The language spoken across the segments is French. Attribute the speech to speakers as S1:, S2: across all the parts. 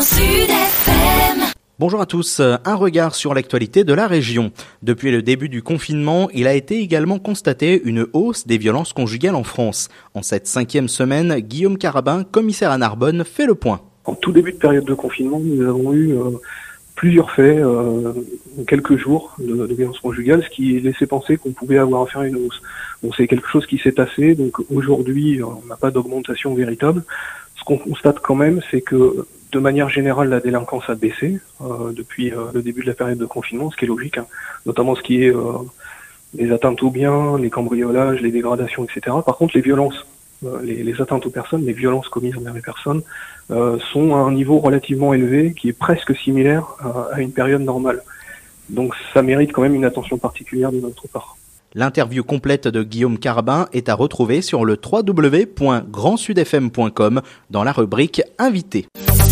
S1: Sud FM.
S2: Bonjour à tous, un regard sur l'actualité de la région. Depuis le début du confinement, il a été également constaté une hausse des violences conjugales en France. En cette 5e semaine, Guillaume Carabin, commissaire à Narbonne, fait le point.
S3: En tout début de période de confinement, nous avons eu plusieurs faits en quelques jours de violences conjugales, ce qui laissait penser qu'on pouvait avoir affaire à une hausse. Bon, c'est quelque chose qui s'est tassé, donc aujourd'hui, on n'a pas d'augmentation véritable. Ce qu'on constate quand même, c'est que de manière générale, la délinquance a baissé depuis le début de la période de confinement, ce qui est logique, notamment ce qui est les atteintes aux biens, les cambriolages, les dégradations, etc. Par contre, les violences, les atteintes aux personnes, les violences commises envers les personnes sont à un niveau relativement élevé qui est presque similaire à une période normale. Donc ça mérite quand même une attention particulière de notre part.
S2: L'interview complète de Guillaume Carabin est à retrouver sur le www.grandsudfm.com dans la rubrique Invités.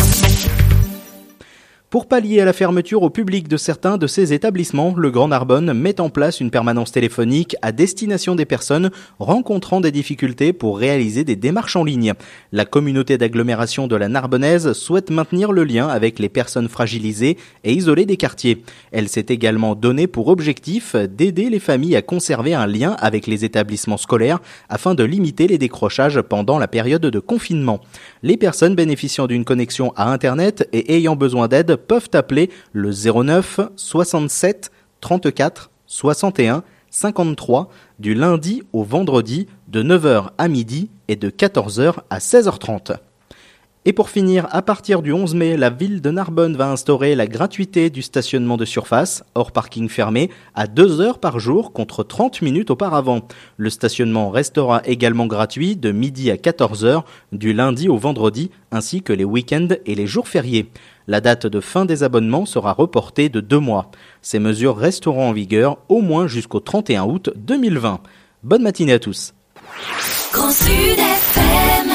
S2: Pour pallier à la fermeture au public de certains de ces établissements, le Grand Narbonne met en place une permanence téléphonique à destination des personnes rencontrant des difficultés pour réaliser des démarches en ligne. La communauté d'agglomération de la Narbonnaise souhaite maintenir le lien avec les personnes fragilisées et isolées des quartiers. Elle s'est également donnée pour objectif d'aider les familles à conserver un lien avec les établissements scolaires afin de limiter les décrochages pendant la période de confinement. Les personnes bénéficiant d'une connexion à Internet et ayant besoin d'aide peuvent appeler le 09 67 34 61 53 du lundi au vendredi de 9h à midi et de 14h à 16h30. Et pour finir, à partir du 11 mai, la ville de Narbonne va instaurer la gratuité du stationnement de surface, hors parking fermé, à 2 heures par jour contre 30 minutes auparavant. Le stationnement restera également gratuit de midi à 14 heures, du lundi au vendredi, ainsi que les week-ends et les jours fériés. La date de fin des abonnements sera reportée de 2 mois. Ces mesures resteront en vigueur au moins jusqu'au 31 août 2020. Bonne matinée à tous.
S1: Grand Sud FM.